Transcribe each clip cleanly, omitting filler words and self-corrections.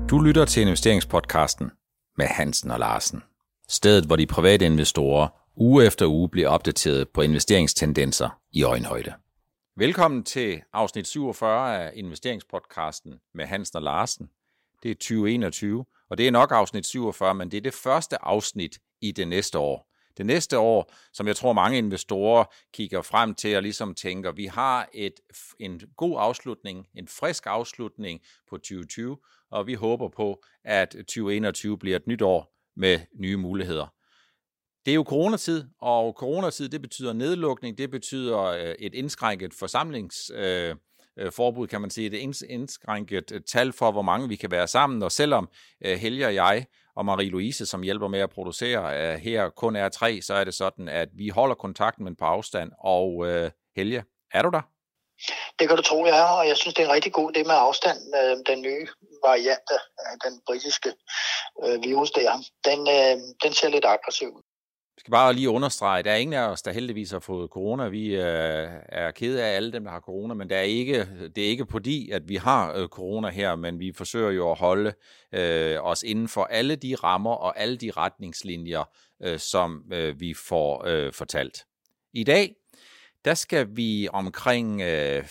Du lytter til investeringspodcasten med Hansen og Larsen. Stedet, hvor de private investorer uge efter uge bliver opdateret på investeringstendenser i øjenhøjde. Velkommen til afsnit 47 af investeringspodcasten med Hansen og Larsen. Det er 2021, og det er nok afsnit 47, men det er det første afsnit i det næste år. Det næste år, som jeg tror mange investorer kigger frem til og ligesom tænker, vi har en god afslutning, en frisk afslutning på 2020, og vi håber på, at 2021 bliver et nyt år med nye muligheder. Det er jo coronatid, og coronatid det betyder nedlukning, det betyder et indskrænket forsamlingsforbud, kan man sige, et indskrænket tal for, hvor mange vi kan være sammen, og selvom Helge og jeg og Marie-Louise, som hjælper med at producere her, kun er 3, så er det sådan, at vi holder kontakten, men på afstand, og Helge, er du der? Det kan du tro, jeg er, og jeg synes, det er en rigtig god idé med afstand. Den nye variant af den britiske virus der, den ser lidt aggressiv. Jeg skal bare lige understrege, der er ingen af os, der heldigvis har fået corona. Vi er kede af alle dem, der har corona, men det er ikke fordi, at vi har corona her, men vi forsøger jo at holde os inden for alle de rammer og alle de retningslinjer, som vi får fortalt. I dag, der skal vi omkring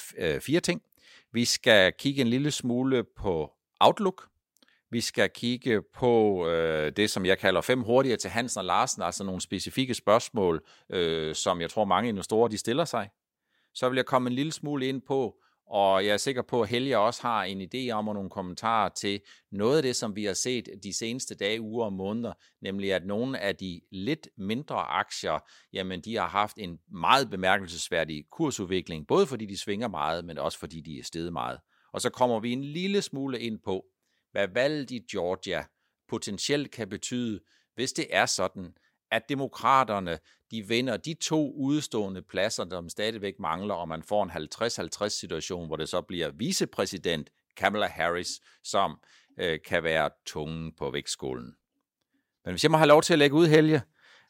4 ting. Vi skal kigge en lille smule på Outlook. Vi skal kigge på det, som jeg kalder 5 hurtigere til Hansen og Larsen, altså nogle specifikke spørgsmål, som jeg tror mange investorer de stiller sig. Så vil jeg komme en lille smule ind på, og jeg er sikker på, at Helge også har en idé om og nogle kommentarer til noget af det, som vi har set de seneste dage, uger og måneder, nemlig at nogle af de lidt mindre aktier, jamen de har haft en meget bemærkelsesværdig kursudvikling, både fordi de svinger meget, men også fordi de er steget meget. Og så kommer vi en lille smule ind på, hvad valget i Georgia potentielt kan betyde, hvis det er sådan, at demokraterne de vinder de 2 udstående pladser, der stadigvæk mangler, og man får en 50-50 situation, hvor det så bliver vicepræsident Kamala Harris, som kan være tungen på vægtskålen. Men hvis jeg må have lov til at lægge ud, Helge.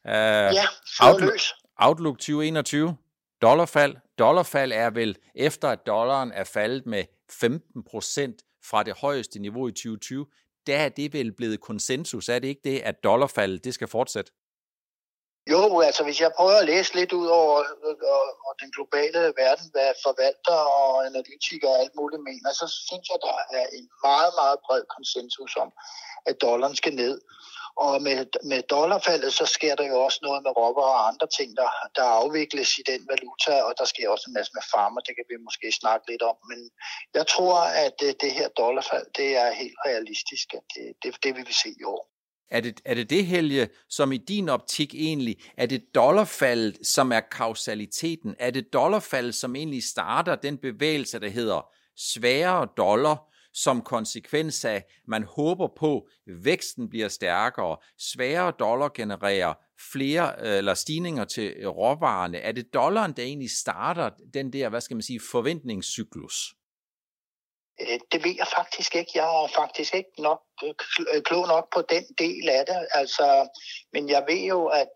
Outlook 2021, dollarfald er vel efter, at dollaren er faldet med 15% fra det højeste niveau i 2020, der er det vel blevet konsensus. Er det ikke det, at dollarfaldet det skal fortsætte? Jo, altså hvis jeg prøver at læse lidt ud over den globale verden, hvad forvaltere og analytikere og alt muligt mener, så synes jeg, der er en meget, meget bred konsensus om, at dollaren skal ned. Og med dollarfaldet, så sker der jo også noget med råvarer og andre ting, der afvikles i den valuta, og der sker også en masse med farmer, det kan vi måske snakke lidt om. Men jeg tror, at det her dollarfald, det er helt realistisk, at det vil vi se i år. Er det, Helge, som i din optik egentlig, er det dollarfaldet, som er kausaliteten? Er det dollarfaldet, som egentlig starter den bevægelse, der hedder sværere dollar, som konsekvens af, man håber på, væksten bliver stærkere, sværere dollar genererer flere eller stigninger til råvarerne? Er det dollaren, der egentlig starter den der, forventningscyklus? Det ved jeg faktisk ikke. Jeg er faktisk ikke klog nok på den del af det. Altså, men jeg ved jo, at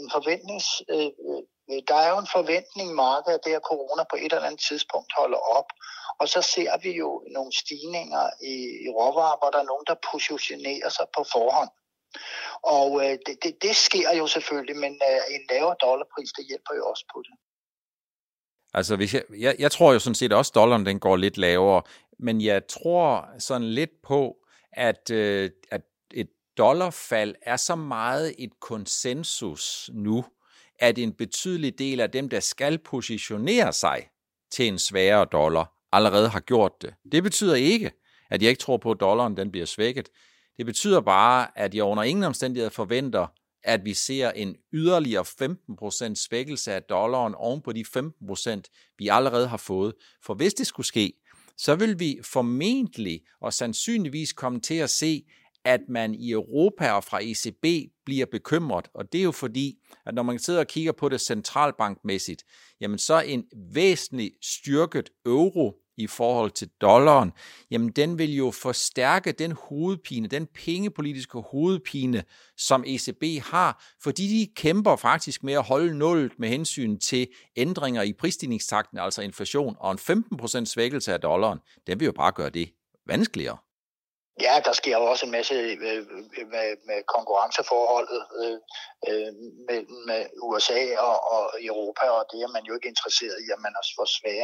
der er jo en forventning i markedet, at corona på et eller andet tidspunkt holder op. Og så ser vi jo nogle stigninger i råvarer, hvor der er nogen, der positionerer sig på forhånd. Og det sker jo selvfølgelig, men en lavere dollarpris, det hjælper jo også på det. Altså, jeg tror jo sådan set også, at dollaren den går lidt lavere, men jeg tror sådan lidt på, at et dollarfald er så meget et konsensus nu, at en betydelig del af dem, der skal positionere sig til en sværere dollar, allerede har gjort det. Det betyder ikke, at jeg ikke tror på, at dollaren den bliver svækket. Det betyder bare, at jeg under ingen omstændighed forventer, at vi ser en yderligere 15% svækkelse af dollaren oven på de 15%, vi allerede har fået. For hvis det skulle ske, så vil vi formentlig og sandsynligvis komme til at se, at man i Europa og fra ECB bliver bekymret. Og det er jo fordi, at når man sidder og kigger på det centralbankmæssigt, jamen så en væsentlig styrket euro i forhold til dollaren, jamen den vil jo forstærke den hovedpine, den pengepolitiske hovedpine, som ECB har, fordi de kæmper faktisk med at holde nullet med hensyn til ændringer i prisstigningstakten, altså inflation, og en 15% svækkelse af dollaren, den vil jo bare gøre det vanskeligere. Ja, der sker jo også en masse med konkurrenceforholdet mellem USA og Europa, og det er man jo ikke interesseret i, at man får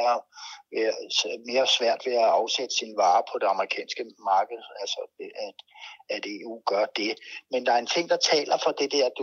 mere svært ved at afsætte sine varer på det amerikanske marked, altså at EU gør det. Men der er en ting, der taler for det der,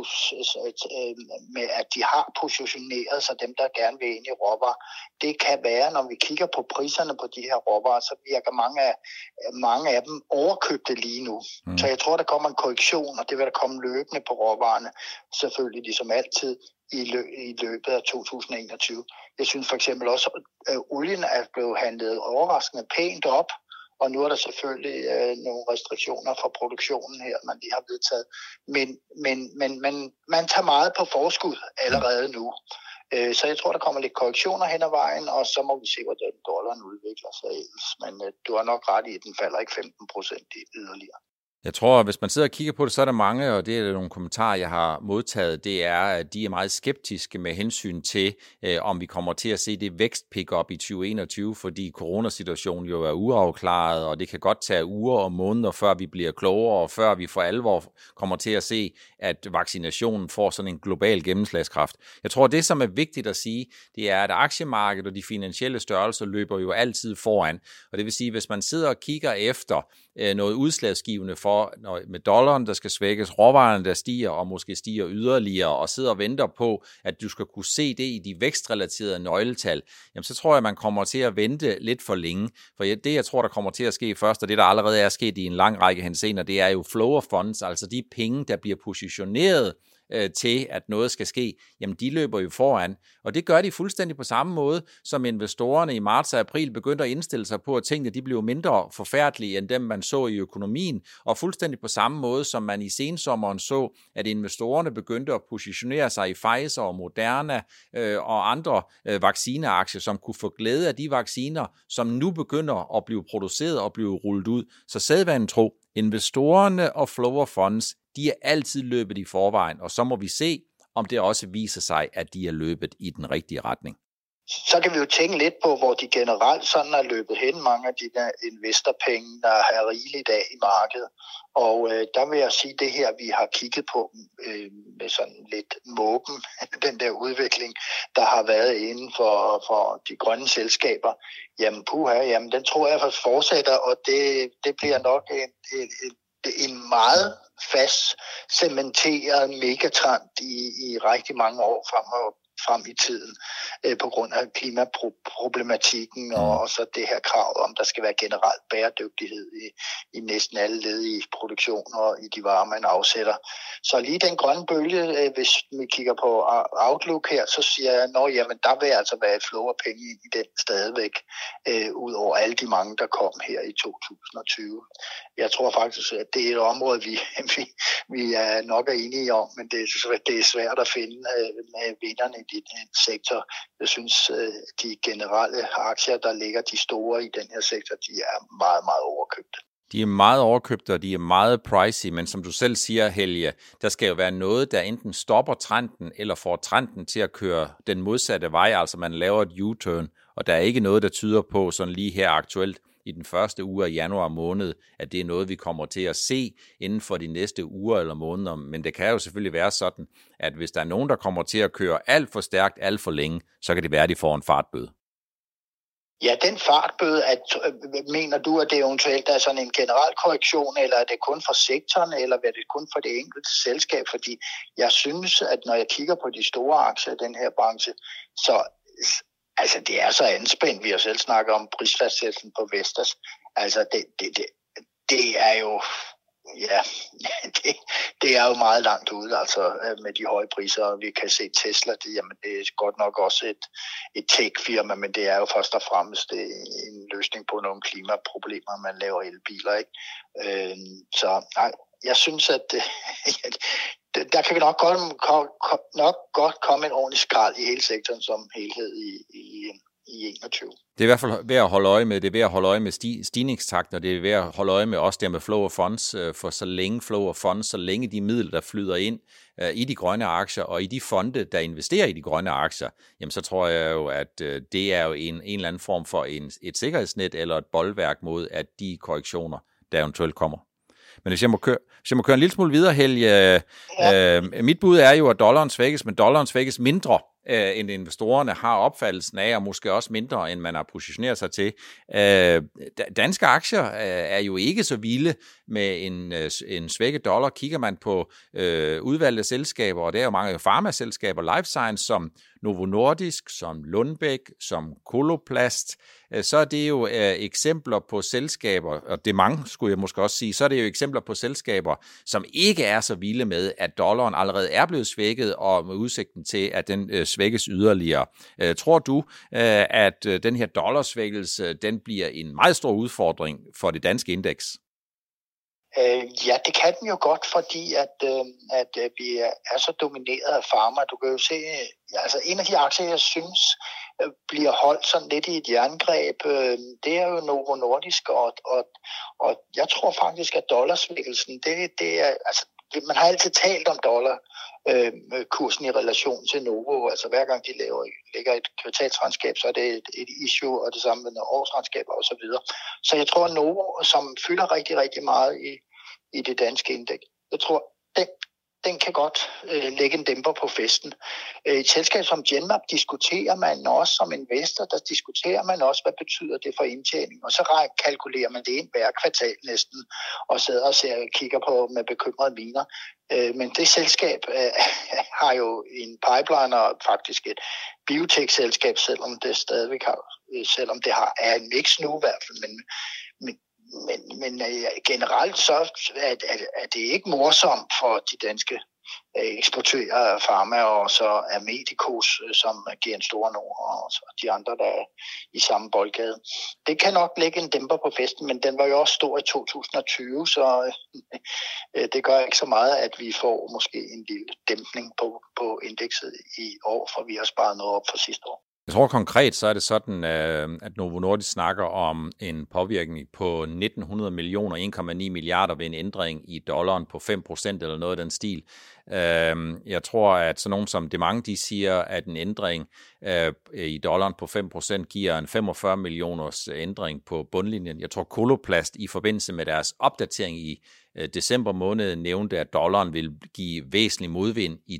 med at de har positioneret sig, dem der gerne vil ind i råvarer. Det kan være, når vi kigger på priserne på de her råvarer, så virker mange af dem overkøbte lige nu. Så jeg tror, der kommer en korrektion, og det vil der komme løbende på råvarerne, selvfølgelig ligesom altid, i løbet af 2021. Jeg synes for eksempel også, at olien er blevet handlet overraskende pænt op, og nu er der selvfølgelig nogle restriktioner for produktionen her, man lige har vedtaget. Men man tager meget på forskud allerede nu. Så jeg tror, der kommer lidt korrektioner hen ad vejen, og så må vi se, hvordan dollaren udvikler sig ellers. Men du har nok ret i, at den falder ikke 15% yderligere. Jeg tror, at hvis man sidder og kigger på det, så er der mange, og det er nogle kommentarer, jeg har modtaget, det er, at de er meget skeptiske med hensyn til, om vi kommer til at se det vækst-pick-up i 2021, fordi coronasituationen jo er uafklaret, og det kan godt tage uger og måneder, før vi bliver klogere, og før vi for alvor kommer til at se, at vaccinationen får sådan en global gennemslagskraft. Jeg tror, det som er vigtigt at sige, det er, at aktiemarkedet og de finansielle størrelser løber jo altid foran, og det vil sige, hvis man sidder og kigger efter noget udslagsgivende for, med dollaren, der skal svækkes, råvarerne, der stiger og måske stiger yderligere, og sidder og venter på, at du skal kunne se det i de vækstrelaterede nøgletal, jamen så tror jeg, man kommer til at vente lidt for længe. For det, jeg tror, der kommer til at ske først, og det, der allerede er sket i en lang række henseender, det er jo flow of funds, altså de penge, der bliver positioneret til, at noget skal ske, jamen de løber jo foran. Og det gør de fuldstændig på samme måde, som investorerne i marts og april begyndte at indstille sig på, at tingene de blev mindre forfærdelige, end dem man så i økonomien, og fuldstændig på samme måde, som man i sensommeren så, at investorerne begyndte at positionere sig i Pfizer og Moderna og andre vaccineaktier, som kunne få glæde af de vacciner, som nu begynder at blive produceret og blive rullet ud. Så sædvanen tro, investorerne og flow of funds, de er altid løbet i forvejen, og så må vi se, om det også viser sig, at de er løbet i den rigtige retning. Så kan vi jo tænke lidt på, hvor de generelt sådan er løbet hen, mange af de der investorpenge, der er rigeligt af i markedet. Og der vil jeg sige, det her, vi har kigget på med sådan lidt måben, den der udvikling, der har været inden for de grønne selskaber, jamen den tror jeg fortsætter, og det bliver nok en meget fast cementeret megatrend i rigtig mange år frem i tiden på grund af klimaproblematikken og så det her krav om, der skal være generelt bæredygtighed i næsten alle led i produktion og i de varer, man afsætter. Så lige den grønne bølge, hvis vi kigger på Outlook her, så siger jeg, jamen der vil altså være et flow af penge i den stadigvæk, ud over alle de mange, der kom her i 2020. Jeg tror faktisk, at det er et område, vi er nok enige om, men det er svært at finde med vinderne i den sektor. Jeg synes, de generelle aktier, der ligger de store i den her sektor, de er meget, meget overkøbte. De er meget overkøbte, og de er meget pricey, men som du selv siger, Helge, der skal jo være noget, der enten stopper trenden, eller får trenden til at køre den modsatte vej, altså man laver et U-turn, og der er ikke noget, der tyder på, sådan lige her aktuelt, i den første uge af januar måned, at det er noget, vi kommer til at se inden for de næste uger eller måneder. Men det kan jo selvfølgelig være sådan, at hvis der er nogen, der kommer til at køre alt for stærkt, alt for længe, så kan det være, at de får en fartbøde. Ja, den fartbøde, mener du, at det eventuelt er sådan en generel korrektion, eller er det kun for sektoren, eller er det kun for det enkelte selskab? Fordi jeg synes, at når jeg kigger på de store aktier i den her branche, så altså, det er så anspændt. Vi har selv snakket om prisfastsættelsen på Vestas. Altså, det er jo... Ja, det er jo meget langt ude, altså med de høje priser, og vi kan se Tesla, det er godt nok også et tech-firma, men det er jo først og fremmest en løsning på nogle klimaproblemer, man laver elbiler, ikke? Så nej, jeg synes, at der kan vi nok godt komme en ordentlig skrald i hele sektoren som helhed i 21. Det er i hvert fald ved at holde øje med, det er ved at holde øje med stigningstakten, og det er ved at holde øje med også der med flow of funds, for så længe flow of funds, så længe de midler, der flyder ind i de grønne aktier, og i de fonde, der investerer i de grønne aktier, jamen så tror jeg jo, at det er jo en eller anden form for et sikkerhedsnet, eller et bolværk mod, at de korrektioner, der eventuelt kommer. Men hvis jeg må køre en lille smule videre, Helge, mit bud er jo, at dollaren svækkes, men dollaren svækkes mindre, end investorerne har opfattelsen af, og måske også mindre, end man har positioneret sig til. Danske aktier er jo ikke så vilde med en svækket dollar. Kigger man på udvalgte selskaber, og der er jo mange farmaselskaber, life science, som Novo Nordisk, som Lundbeck, som Coloplast, så er det jo eksempler på selskaber, og det er mange, skulle jeg måske også sige, så er det jo eksempler på selskaber, som ikke er så vilde med, at dollaren allerede er blevet svækket, og med udsigten til, at den svækkes yderligere. Tror du, at den her dollarsvækkelse, den bliver en meget stor udfordring for det danske indeks? Ja, det kan den jo godt, fordi at vi er så domineret af farma. Du kan jo se, altså en af de aktier, jeg synes bliver holdt sådan lidt i et jerngreb, det er jo Novo Nordisk, og jeg tror faktisk, at dollarsvækkelsen, det er, altså man har altid talt om dollarkursen i relation til Novo, altså hver gang de lægger et kvartalsregnskab, så er det et issue, og det samme med årsregnskaber og så videre. Så jeg tror, at Novo, som fylder rigtig, rigtig meget i det danske indeks, jeg tror, den kan godt lægge en dæmper på festen. Et selskab som Genmab diskuterer man også som investor, der diskuterer man også, hvad betyder det for indtjening, og så kalkulerer man det ind hver kvartal næsten, og sidder og kigger på med bekymrede miner. Men det selskab har jo en pipeline og faktisk et biotech-selskab, selvom det stadigvæk har, er en mix nu i hvert fald, men generelt så er det ikke morsomt for de danske eksportører af farma, og så er Medicos, som giver en stor Nord, og så de andre, der er i samme boldgade. Det kan nok lægge en dæmper på festen, men den var jo også stor i 2020, så det gør ikke så meget, at vi får måske en lille dæmpning på indekset i år, for vi har sparet noget op for sidste år. Jeg tror konkret, så er det sådan, at Novo Nordisk snakker om en påvirkning på 1.900 millioner, 1,9 milliarder ved en ændring i dollaren på 5% eller noget af den stil. Jeg tror, at sådan nogen som Demang, de siger, at en ændring i dollaren på 5% giver en 45 millioners ændring på bundlinjen. Jeg tror, Coloplast i forbindelse med deres opdatering i december måned nævnte, at dollaren vil give væsentlig modvind i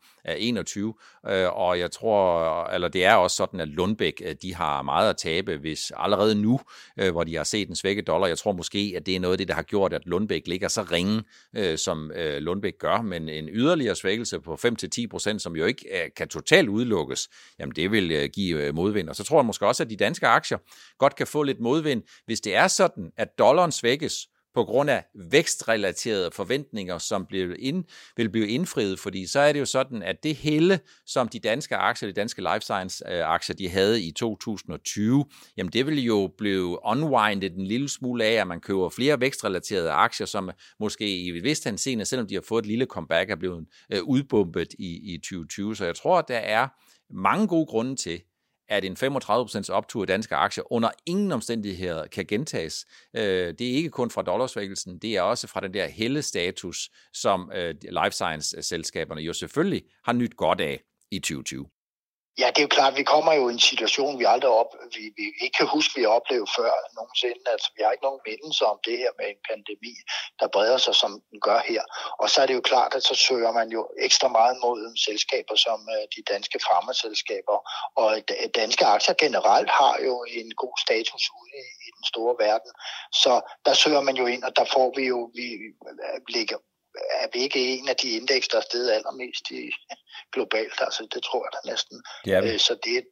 2021, og jeg tror, eller det er også sådan, at Lundbeck, de har meget at tabe, hvis allerede nu, hvor de har set en svækket dollar, jeg tror måske, at det er noget af det, der har gjort, at Lundbeck ligger så ringe, som Lundbeck gør, men en yderligere svækkelse på 5-10%, som jo ikke kan totalt udelukkes, jamen det vil give modvind, og så tror jeg måske også, at de danske aktier godt kan få lidt modvind, hvis det er sådan, at dollaren svækkes, på grund af vækstrelaterede forventninger, som vil blive indfriet, fordi så er det jo sådan, at det hele, som de danske aktier, de danske life science aktier, de havde i 2020, jamen det vil jo blive unwindet en lille smule af, at man køber flere vækstrelaterede aktier, som måske i et vist henseende, selvom de har fået et lille comeback, er blevet udbumpet i 2020. Så jeg tror, at der er mange gode grunde til, at en 35% optur i danske aktier under ingen omstændigheder kan gentages. Det er ikke kun fra dollarsvækkelsen, det er også fra den der helhedstatus, som life science-selskaberne jo selvfølgelig har nyt godt af i 2020. Ja, det er jo klart, at vi kommer jo i en situation, vi aldrig vi ikke kan huske, vi har oplevet før nogensinde. Altså, vi har ikke nogen mindelse om det her med en pandemi, der breder sig, som den gør her. Og så er det jo klart, at så søger man jo ekstra meget mod selskaber som de danske farmaselskaber. Og danske aktier generelt har jo en god status ude i den store verden. Så der søger man jo ind, og der får vi jo, vi ligger er vi ikke en af de indeks, der er steget allermest globalt. Altså, det tror jeg da næsten. Så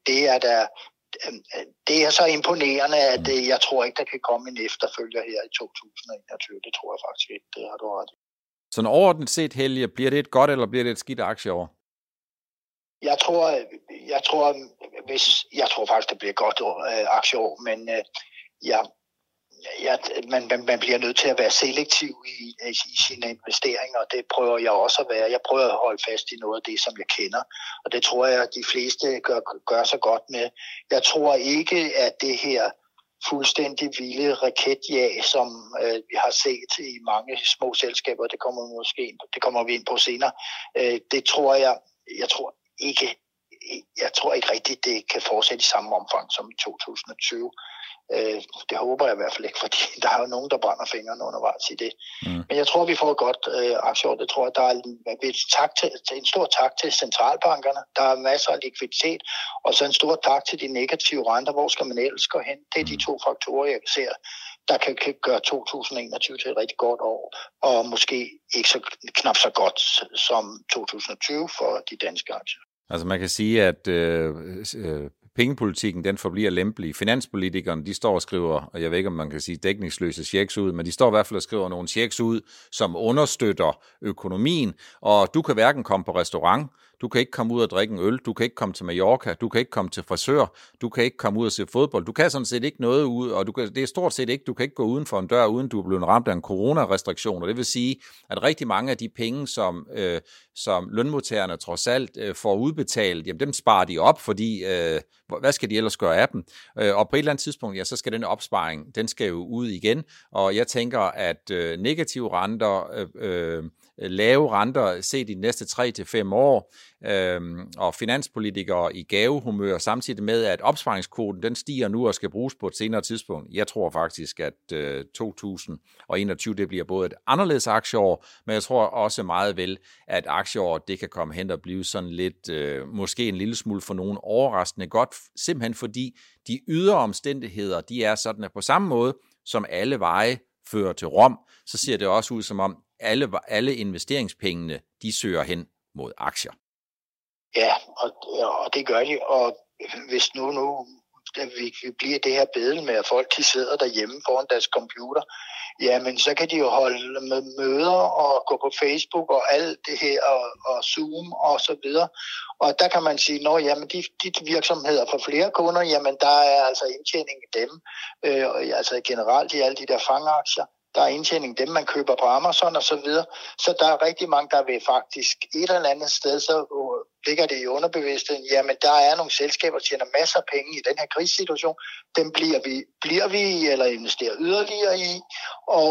det er så imponerende, at jeg tror ikke, der kan komme en efterfølger her i 2021. Det tror jeg faktisk ikke. Det har du ret i. Så overordnet set, Helge, bliver det et godt eller bliver det et skidt aktieår? Jeg tror faktisk, det bliver et godt aktieår, men man bliver nødt til at være selektiv i sine investeringer, og det prøver jeg også at være. Jeg prøver at holde fast i noget af det, som jeg kender, og det tror jeg, at de fleste gør så godt med. Jeg tror ikke, at det her fuldstændig vilde raketjag, som vi har set i mange små selskaber, det kommer vi ind på senere, det tror jeg tror ikke jeg tror ikke rigtigt, det kan fortsætte i samme omfang som i 2020. Det håber jeg i hvert fald ikke, fordi der er jo nogen, der brænder fingrene undervejs i det. Men jeg tror, vi får et godt aktieår. Det tror jeg, der er en stor tak til centralbankerne. Der er masser af likviditet, og så en stor tak til de negative renter. Hvor skal man ellers gå hen? Det er de 2 faktorer, jeg ser, der kan gøre 2021 til et rigtig godt år, og måske ikke så knap så godt som 2020 for de danske aktier. Altså man kan sige, at pengepolitikken, den forbliver lempelig. Finanspolitikerne, de står og skriver, og jeg ved ikke, om man kan sige dækningsløse checks ud, men de står i hvert fald og skriver nogle checks ud, som understøtter økonomien, og du kan hverken komme på restaurant, du kan ikke komme ud og drikke en øl, du kan ikke komme til Mallorca, du kan ikke komme til frisør, du kan ikke komme ud og se fodbold, du kan sådan set ikke noget ud, og det er stort set ikke, du kan ikke gå uden for en dør, uden du er blevet ramt af en coronarestriktion, og det vil sige, at rigtig mange af de penge, som lønmodtagerne trods alt får udbetalt, jamen dem sparer de op, fordi hvad skal de ellers gøre af dem? Og på et eller andet tidspunkt, ja, så skal den opsparing, den skal jo ud igen, og jeg tænker, at negative renter, lave renter set i de næste 3 til 5 år, og finanspolitikere i gavehumør, samtidig med, at opsparingskvoten den stiger nu og skal bruges på et senere tidspunkt. Jeg tror faktisk, at 2021 det bliver både et anderledes aktieår, men jeg tror også meget vel, at aktieåret det kan komme hen og blive sådan lidt, måske en lille smule for nogen overraskende godt, simpelthen fordi de ydre omstændigheder, de er sådan, at på samme måde som alle veje fører til Rom, så ser det også ud som om alle investeringspengene, de søger hen mod aktier. Ja, og det gør de, og hvis nu vi bliver det her billede med, at folk de sidder derhjemme foran deres computer, jamen så kan de jo holde med møder og gå på Facebook og alt det her og Zoom og så videre. Og der kan man sige, jamen de virksomheder for flere kunder, jamen der er altså indtjening i dem, altså generelt i alle de der fangaktier. Der er indtjening dem, man køber på Amazon og så videre. Så der er rigtig mange, der vil faktisk et eller andet sted, så ligger det i underbevidstheden. Jamen, der er nogle selskaber, der tjener masser af penge i den her krisesituation. Dem bliver vi i, eller investerer yderligere i. Og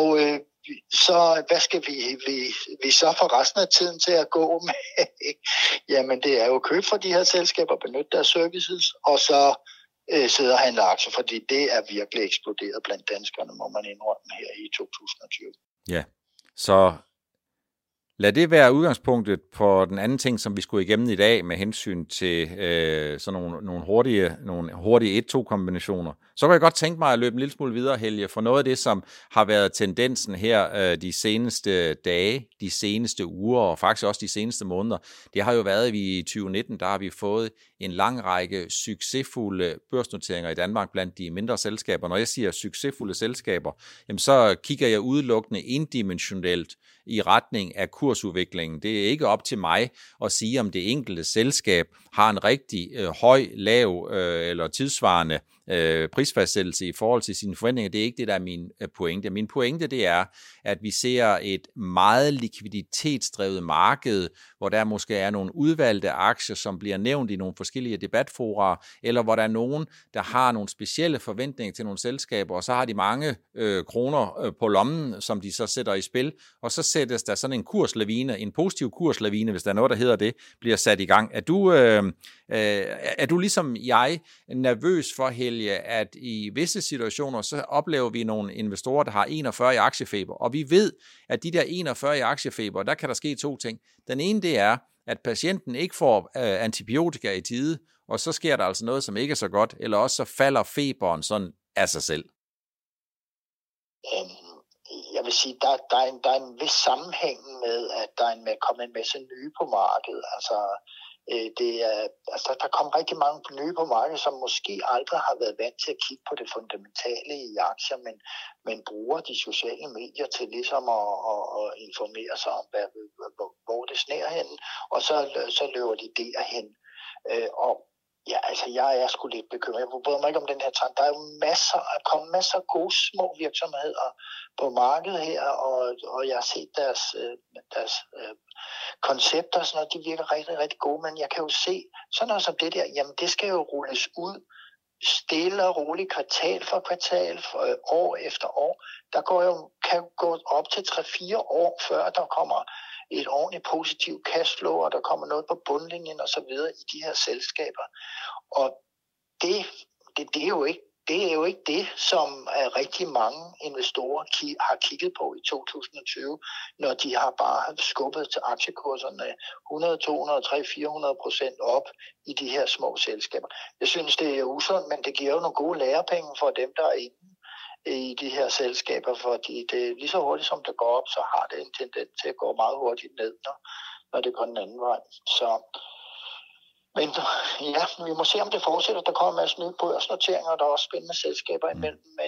så hvad skal vi så for resten af tiden til at gå med? Jamen, det er jo køb for de her selskaber, benytte deres services, og så sidde og handle aktier, fordi det er virkelig eksploderet blandt danskerne, må man indrømme her i 2020. Ja, så lad det være udgangspunktet på den anden ting, som vi skulle igennem i dag med hensyn til sådan nogle hurtige 1-2-kombinationer. Så kan jeg godt tænke mig at løbe en lille smule videre, Helge, for noget af det, som har været tendensen her de seneste dage, de seneste uger og faktisk også de seneste måneder, det har jo været, at vi i 2019, der har vi fået en lang række succesfulde børsnoteringer i Danmark blandt de mindre selskaber. Når jeg siger succesfulde selskaber, jamen så kigger jeg udelukkende indimensionelt i retning af kursudviklingen. Det er ikke op til mig at sige, om det enkelte selskab har en rigtig høj, lav eller tidsvarende prisfastsættelse i forhold til sine forventninger. Det er ikke det, der er min pointe. Min pointe, det er, at vi ser et meget likviditetsdrevet marked, hvor der måske er nogle udvalgte aktier, som bliver nævnt i nogle forskellige debatfora, eller hvor der er nogen, der har nogle specielle forventninger til nogle selskaber, og så har de mange kroner på lommen, som de så sætter i spil, og så sættes der sådan en kurslavine, en positiv kurslavine, hvis der er noget, der hedder det, bliver sat i gang. Er du ligesom jeg nervøs for, Helge, at i visse situationer, så oplever vi nogle investorer, der har 41 i aktiefeber, og vi ved, at de der 41 i aktiefeber, der kan der ske 2 ting. Den ene, det er, at patienten ikke får antibiotika i tide, og så sker der altså noget, som ikke er så godt, eller også så falder feberen sådan af sig selv. Jeg vil sige, der er en vis sammenhæng med, at der er kommet en masse nye på markedet. Der kom rigtig mange nye på markedet, som måske aldrig har været vant til at kigge på det fundamentale i aktier, men bruger de sociale medier til ligesom at informere sig om, hvor det sner hen, og så løber de derhen. Ja, jeg er sgu lidt bekymret. Jeg bryder mig ikke om den her trend. Der er jo masser af gode små virksomheder på markedet her, og jeg har set deres koncepter, sådan noget, de virker rigtig, rigtig gode, men jeg kan jo se, sådan noget som det der, jamen det skal jo rulles ud stille og roligt, kvartal for kvartal, år efter år. Der kan gå op til 3-4 år, før der kommer et ordentligt positivt cashflow, og der kommer noget på bundlinjen og så videre i de her selskaber. Og det er jo ikke det, som rigtig mange investorer har kigget på i 2020, når de har bare skubbet til aktiekurserne 100, 200, 300, 400% op i de her små selskaber. Jeg synes, det er usundt, men det giver jo nogle gode lærepenge for dem, der er inde i de her selskaber, fordi det er lige så hurtigt, som det går op, så har det en tendens til at gå meget hurtigt ned, når det går den anden vej. Men ja, vi må se, om det fortsætter. Der kommer en masse nye børsnoteringer, og der er også spændende selskaber imellem. Men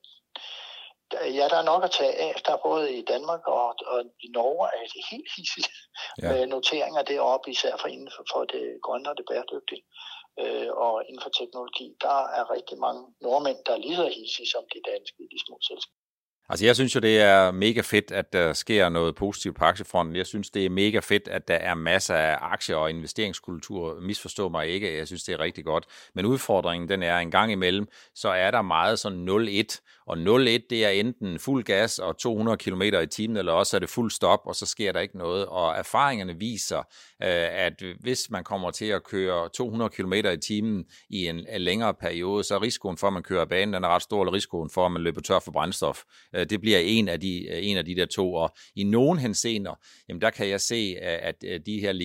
ja, der er nok at tage af. Der er både i Danmark og i Norge er det helt hissigt med noteringer deroppe, især for inden for det grønne og det bæredygtige. Og inden for teknologi, der er rigtig mange nordmænd, der er lige så hissige som de danske i de små selskaber. Altså jeg synes jo, det er mega fedt, at der sker noget positivt på aktiefronten. Jeg synes, det er mega fedt, at der er masser af aktier og investeringskultur. Misforstå mig ikke, jeg synes, det er rigtig godt. Men udfordringen, den er en gang imellem, så er der meget sådan 0-1. Og 0-1, det er enten fuld gas og 200 km i timen, eller også er det fuld stop, og så sker der ikke noget. Og erfaringerne viser, at hvis man kommer til at køre 200 km i timen i en længere periode, så er risikoen for, at man kører af banen, den er ret stor, eller risikoen for, at man løber tør for brændstof. Det bliver en af de der to, og i nogen henseender, jamen der kan jeg se, at den her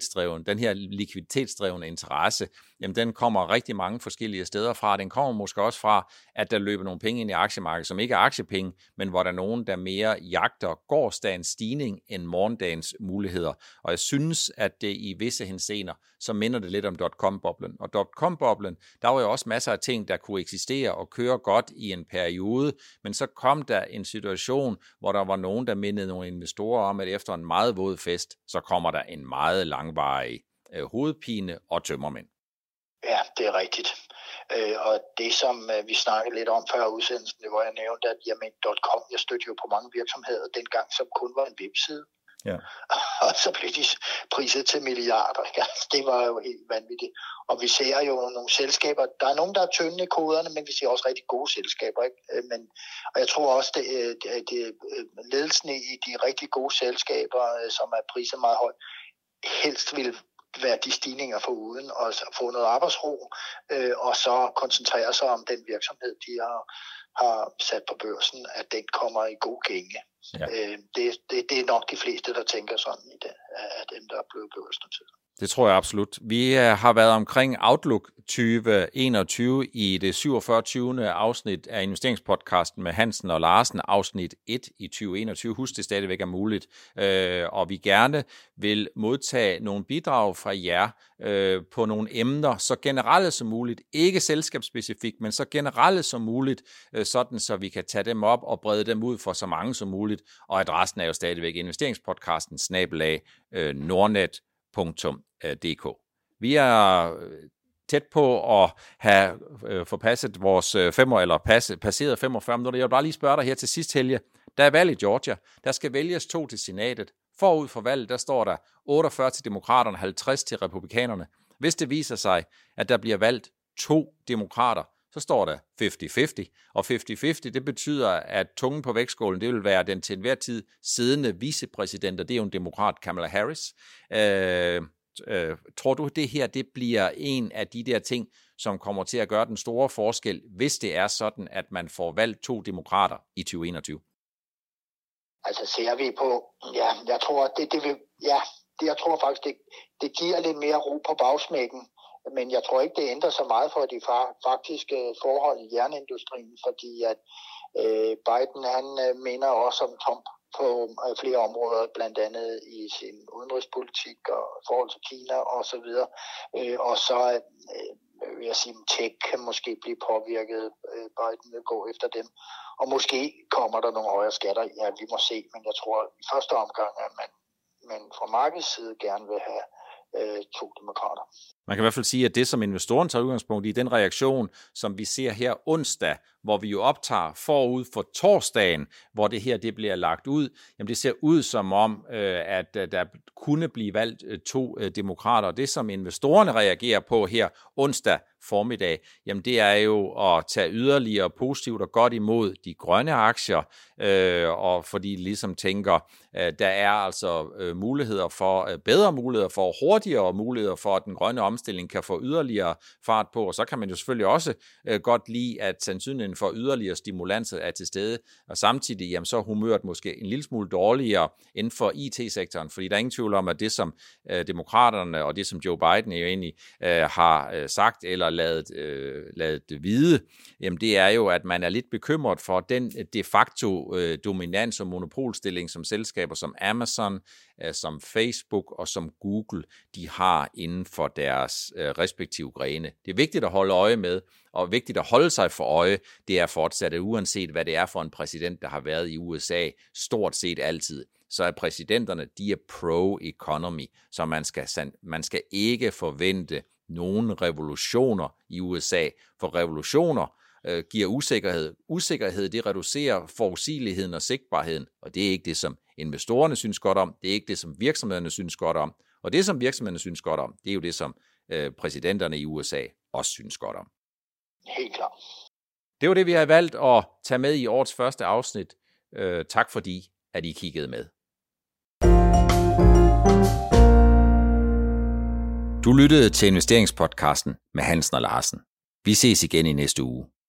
likviditetsdrevne interesse, jamen den kommer rigtig mange forskellige steder fra. Den kommer måske også fra, at der løber nogle penge ind i aktiemarkedet, som ikke er aktiepenge, men hvor der er nogen, der mere jagter gårsdagens stigning end morgendagens muligheder. Og jeg synes, at det i visse henseender, så minder det lidt om dot-com-boblen. Og dot-com-boblen, der var jo også masser af ting, der kunne eksistere og køre godt i en periode, men så kom der en situation, hvor der var nogen, der mindede nogle investorer om, at efter en meget våd fest, så kommer der en meget langvarig hovedpine og tømmermænd. Ja, det er rigtigt. Og det, som vi snakkede lidt om før udsendelsen, det var, jeg nævnte, at .com, jeg stødte jo på mange virksomheder dengang, som kun var en webside. Ja. Og så blev de priset til milliarder. Ja, det var jo helt vanvittigt. Og vi ser jo nogle selskaber, der er nogen, der er tynde i koderne, men vi ser også rigtig gode selskaber. Ikke? Og jeg tror også, at ledelsen i de rigtig gode selskaber, som er priset meget højt, helst vil være de stigninger for uden og få noget arbejdsro, og så koncentrere sig om den virksomhed, de har sat på børsen, at den kommer i god gænge. Ja. Det er nok de fleste, der tænker sådan i det, af dem, der er blevet børsnoteret. Det tror jeg absolut. Vi har været omkring Outlook 2021 i det 47. afsnit af investeringspodcasten med Hansen og Larsen, afsnit 1 i 2021. Husk, det stadigvæk er muligt. Og vi gerne vil modtage nogle bidrag fra jer på nogle emner, så generelle som muligt. Ikke selskabsspecifikt, men så generelle som muligt, sådan så vi kan tage dem op og brede dem ud for så mange som muligt. Og adressen er jo stadigvæk investeringspodcasten @nordnet.dk. Vi er tæt på at have forpasset vores passeret 45 minutter. Jeg vil bare lige spørge dig her til sidst, Helge. Der er valg i Georgia. Der skal vælges 2 til senatet. Forud for valget, der står der 48 til demokraterne, 50 til republikanerne. Hvis det viser sig, at der bliver valgt 2 demokrater, så står der 50-50. Og 50-50, det betyder, at tungen på vægtskålen, det vil være den til enhver tid siddende vicepræsident, og det er jo en demokrat, Kamala Harris. Tror du, det her det bliver en af de der ting, som kommer til at gøre den store forskel, hvis det er sådan, at man får valgt 2 demokrater i 2021? Altså ser vi på, ja, jeg tror, jeg tror faktisk, det giver lidt mere ro på bagsmækken. Men jeg tror ikke, det ændrer så meget for de faktiske forhold i jernindustrien, fordi at Biden, han minder også om Trump på flere områder, blandt andet i sin udenrigspolitik og forhold til Kina og så videre. Og så vil jeg sige, tech kan måske blive påvirket. Biden vil gå efter dem. Og måske kommer der nogle højere skatter. Ja, vi må se, men jeg tror i første omgang, at man fra markedets side gerne vil have 2 demokrater. Man kan i hvert fald sige, at det, som investoren tager udgangspunkt i, den reaktion, som vi ser her onsdag, hvor vi jo optager forud for torsdagen, hvor det her det bliver lagt ud, jamen det ser ud som om, at der kunne blive valgt 2 demokrater. Det, som investorerne reagerer på her onsdag formiddag, jamen det er jo at tage yderligere positivt og godt imod de grønne aktier, og fordi de ligesom tænker, der er altså muligheder for, bedre muligheder for, hurtigere muligheder for, at den grønne omstilling kan få yderligere fart på, og så kan man jo selvfølgelig også godt lide, at sandsynligheden for yderligere stimulanser er til stede, og samtidig jamen, så er humøret måske en lille smule dårligere inden for IT-sektoren, fordi der er ingen tvivl om, at det som demokraterne og det som Joe Biden jo egentlig har sagt eller ladet vide, jamen det er jo, at man er lidt bekymret for den de facto dominans og monopolstilling, som selskaber som Amazon, som Facebook og som Google, de har inden for deres respektive grene. Det er vigtigt at holde øje med, og vigtigt at holde sig for øje, det er fortsat, at uanset hvad det er for en præsident, der har været i USA, stort set altid, så er præsidenterne, de er pro-economy, så man skal ikke forvente nogen revolutioner i USA, for revolutioner giver usikkerhed. Usikkerhed, det reducerer forudsigeligheden og sigtbarheden, og det er ikke det, som investorerne synes godt om, det er ikke det, som virksomhederne synes godt om, og det, som virksomhederne synes godt om, det er jo det, som præsidenterne i USA også synes godt om. Helt klart. Det var det, vi har valgt at tage med i årets første afsnit. Tak fordi, at I kiggede med. Du lyttede til investeringspodcasten med Hansen og Larsen. Vi ses igen i næste uge.